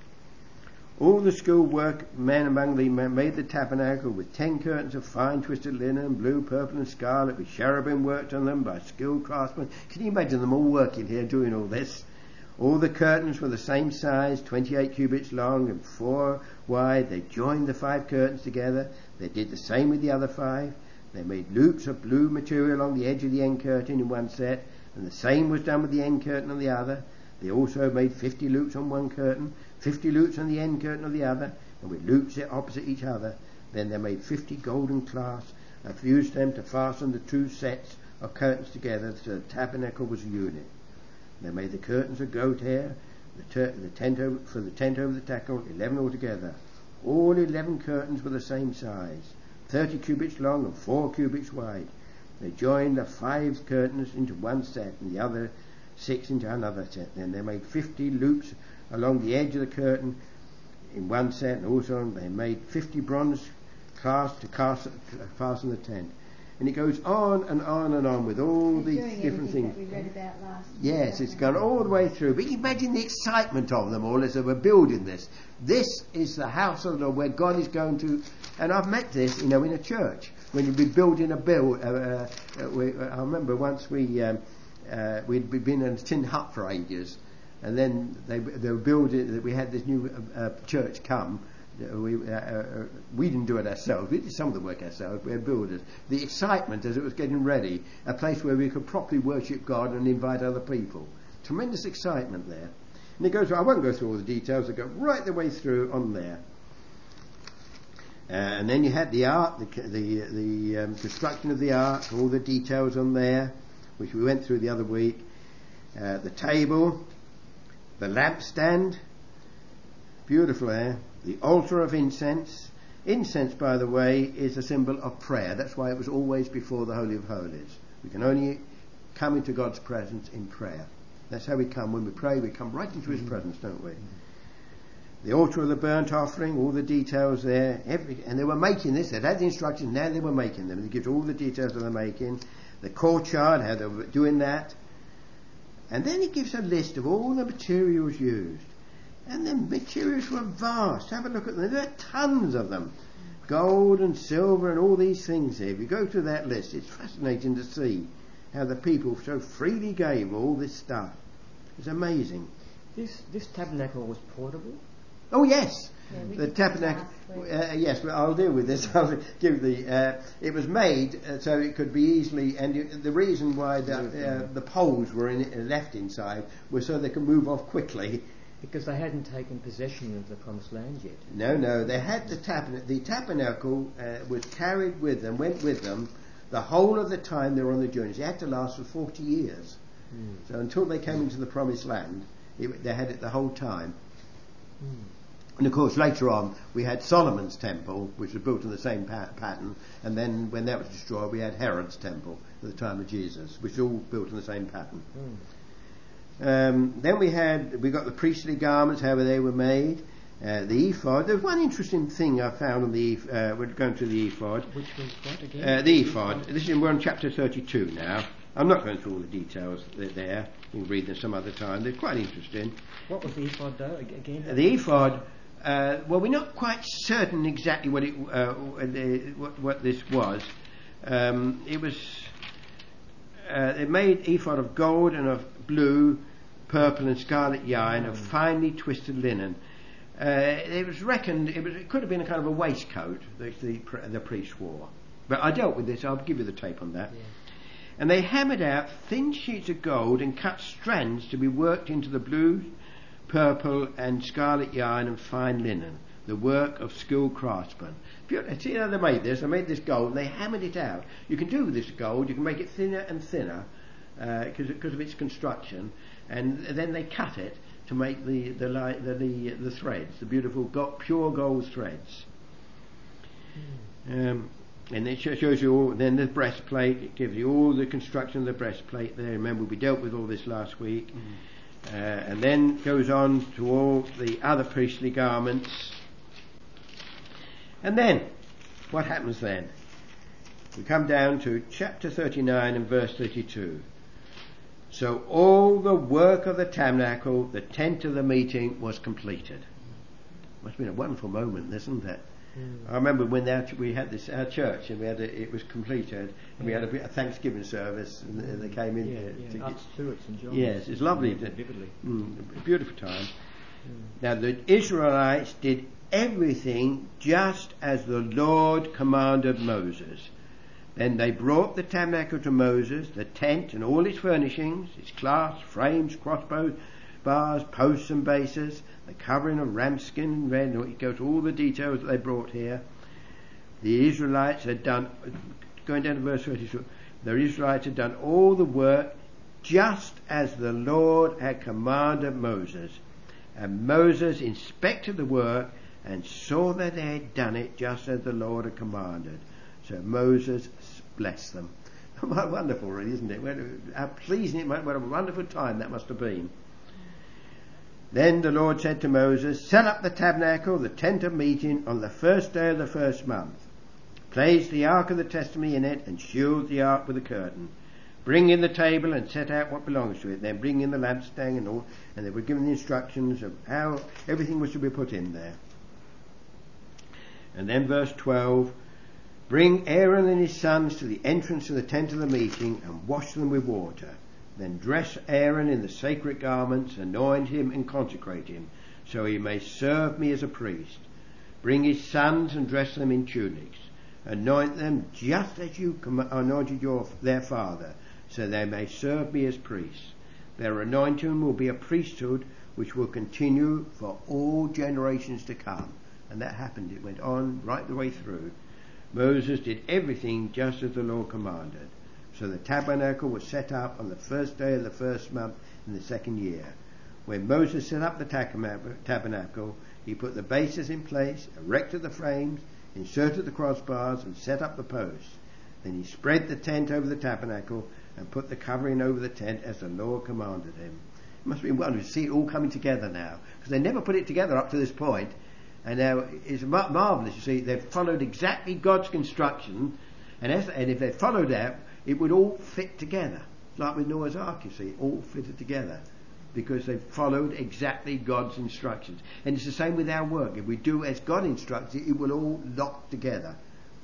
All the skilled workmen among them made the tabernacle with 10 curtains of fine twisted linen, blue, purple and scarlet, with cherubim worked on them by skilled craftsmen. Can you imagine them all working here doing all this? All the curtains were the same size, 28 cubits long and 4 wide. They joined the 5 curtains together. They did the same with the other 5. They made loops of blue material along the edge of the end curtain in one set, and the same was done with the end curtain on the other. They also made 50 loops on one curtain, 50 loops on the end curtain of the other, and with loops opposite each other. Then they made 50 golden clasps and fused them to fasten the 2 sets of curtains together, so the tabernacle was a unit. They made the curtains of goat hair, for the tent over the tabernacle, 11 altogether. All 11 curtains were the same size, 30 cubits long and 4 cubits wide. They joined the 5 curtains into one set and the other 6 into another set. Then they made 50 loops along the edge of the curtain in one set, and also they made 50 bronze clasps to fasten the tent. And it goes on and on and on with all these different things. That we read about last yes, it's gone all the way through. But you imagine the excitement of them all as they were building this. This is the house of the Lord where God is going to. And I've met this, in a church when you'd be building a build. I remember once we'd been in a tin hut for ages, and then they were building. We had this new church come. We didn't do it ourselves. We did some of the work ourselves. We had builders. The excitement as it was getting ready, a place where we could properly worship God and invite other people. Tremendous excitement there. And it goes. I won't go through all the details. I go right the way through on there. And then you had the ark, the construction of the ark, all the details on there, which we went through the other week. The table, the lampstand, beautiful there. The altar of incense. Incense, by the way, is a symbol of prayer. That's why it was always before the Holy of Holies. We can only come into God's presence in prayer. That's how we come. When we pray, we come right into His presence, don't we? The altar of the burnt offering, all the details there. And they were making this. They'd had the instructions, now they were making them. It gives all the details of the making. The courtyard, how they were doing that. And then it gives a list of all the materials used. And the materials were vast. Have a look at them. There are tons of them. Gold and silver and all these things here. If you go through that list, it's fascinating to see how the people so freely gave all this stuff. It's amazing. This tabernacle was portable? Oh yes, Yeah, the tabernacle. Yes, but I'll deal with this. I'll give the. It was made so it could be easily, and the reason why the poles were left inside was so they could move off quickly. Because they hadn't taken possession of the promised land yet. No, they had the tabernacle. The tabernacle was carried with them, went with them, the whole of the time they were on the journeys. It had to last for 40 years. So until they came into the promised land, they had it the whole time. And of course later on we had Solomon's temple, which was built in the same pattern, and then when that was destroyed we had Herod's temple at the time of Jesus, which was all built in the same pattern. Then we got the priestly garments, however they were made, the ephod. There's one interesting thing I found on the we're going to the ephod. Which was what again? The ephod. We're on chapter 32 now. I'm not going through all the details there. You can read them some other time. They're quite interesting. What was the ephod though? Again? The ephod. Well, we're not quite certain exactly what what this was. It was. It made ephod of gold and of blue, purple, and scarlet yarn of finely twisted linen. It was reckoned. It could have been a kind of a waistcoat that the priest wore. But I dealt with this. I'll give you the tape on that. Yeah. And they hammered out thin sheets of gold and cut strands to be worked into the blue, purple and scarlet yarn and fine linen, the work of skilled craftsmen. See how they made this? They made this gold and they hammered it out. You can do with this gold, you can make it thinner and thinner because of its construction, and then they cut it to make the threads, the beautiful pure gold threads. And it shows you all. Then the breastplate, it gives you all the construction of the breastplate there. Remember, we dealt with all this last week. And then goes on to all the other priestly garments. And then, what happens then? We come down to chapter 39 and verse 32. So all the work of the tabernacle, the tent of the meeting, was completed. Must have been a wonderful moment, isn't it? I remember when we had our church, and it was completed, and we had a Thanksgiving service, and they came in. Up to St. John's. Yes, it's lovely. Vividly. Beautiful time. Now the Israelites did everything just as the Lord commanded Moses. Then they brought the tabernacle to Moses, the tent and all its furnishings, its clasps, frames, crossbows, bars, posts and bases, the covering of ram skin and red, and it goes to all the details that they brought here. The Israelites had done, going down to verse 32, the Israelites had done all the work just as the Lord had commanded Moses. And Moses inspected the work and saw that they had done it just as the Lord had commanded. So Moses blessed them. What wonderful, really, isn't it? How pleasing what a wonderful time that must have been. Then the Lord said to Moses, set up the tabernacle, the tent of meeting, on the first day of the first month. Place the ark of the testimony in it and shield the ark with a curtain. Bring in the table and set out what belongs to it. Then bring in the lampstand and all. And they were given the instructions of how everything was to be put in there. And then verse 12, bring Aaron and his sons to the entrance of the tent of the meeting and wash them with water. Then dress Aaron in the sacred garments, anoint him and consecrate him, so he may serve me as a priest. Bring his sons and dress them in tunics. Anoint them just as you anointed their father, so they may serve me as priests. Their anointing will be a priesthood which will continue for all generations to come. And that happened. It went on right the way through. Moses did everything just as the Lord commanded. So the tabernacle was set up on the first day of the first month in the second year. When Moses set up the tabernacle, he put the bases in place, erected the frames, inserted the crossbars, and set up the posts. Then he spread the tent over the tabernacle and put the covering over the tent as the Lord commanded him. It must be wonderful to see it all coming together now, because they never put it together up to this point. And now it's marvellous. You see, they've followed exactly God's construction, and if they followed that, it would all fit together. Like with Noah's Ark, you see, it all fitted together because they've followed exactly God's instructions. And it's the same with our work. If we do as God instructs it, it will all lock together.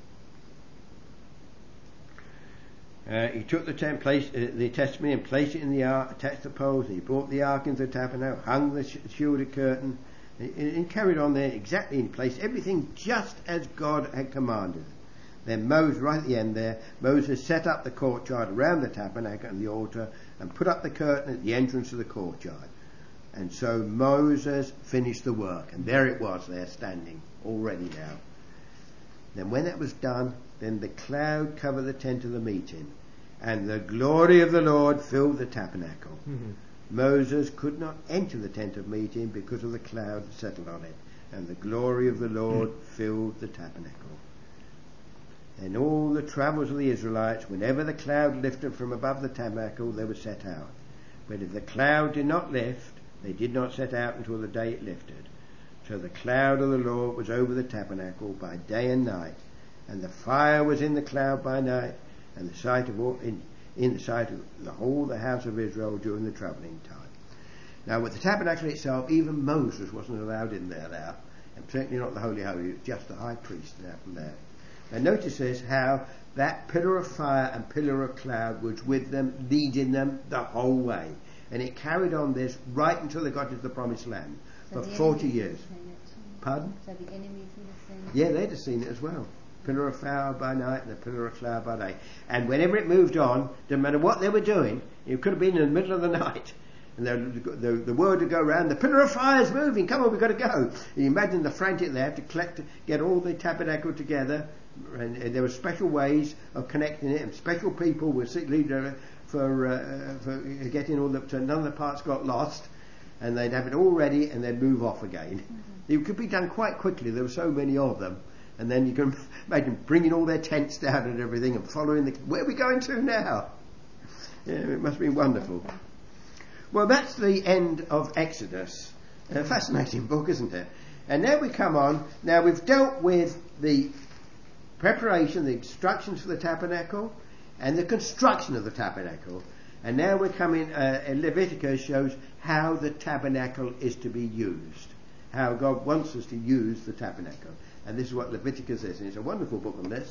He took the testimony and placed it in the ark, attached the poles, and he brought the ark into the tabernacle, hung the shielded curtain. And carried on there exactly in place, everything just as God had commanded. Then Moses, right at the end there, Moses set up the courtyard around the tabernacle and the altar and put up the curtain at the entrance of the courtyard. And so Moses finished the work, and there it was there standing already now. Then when that was done, then the cloud covered the tent of the meeting, and the glory of the Lord filled the tabernacle. Mm-hmm. Moses could not enter the tent of meeting because of the cloud that settled on it, and the glory of the Lord filled the tabernacle. And all the travels of the Israelites, whenever the cloud lifted from above the tabernacle, they were set out. But if the cloud did not lift, they did not set out until the day it lifted. So the cloud of the Lord was over the tabernacle by day and night, and the fire was in the cloud by night, and the sight of all, in the sight of the whole the house of Israel during the travelling time. Now with the tabernacle itself, even Moses wasn't allowed in there now, and certainly not the Holy Holy, just the high priest now from there. Now notice this, how that pillar of fire and pillar of cloud was with them, leading them the whole way. And it carried on this right until they got to the promised land, for 40 years. Pardon? So the enemies would have seen it? Yeah, they'd have seen it as well. Pillar of fire by night and the pillar of cloud by day. And whenever it moved on, didn't matter what they were doing, it could have been in the middle of the night, and the word would go around, the pillar of fire is moving, come on, we've got to go. You imagine the frantic they had to get all the tabernacle together, and there were special ways of connecting it, and special people were leading for getting all so none of the parts got lost, and they'd have it all ready and they'd move off again. Mm-hmm. It could be done quite quickly, there were so many of them. And then you can imagine bringing all their tents down and everything and following where are we going to now? Yeah, it must have been wonderful. Well, that's the end of Exodus. A fascinating book, isn't it? And now we come on. Now we've dealt with the preparation, the instructions for the tabernacle and the construction of the tabernacle. And now we're coming, Leviticus shows how the tabernacle is to be used. How God wants us to use the tabernacle. And this is what Leviticus is, and it's a wonderful book on this.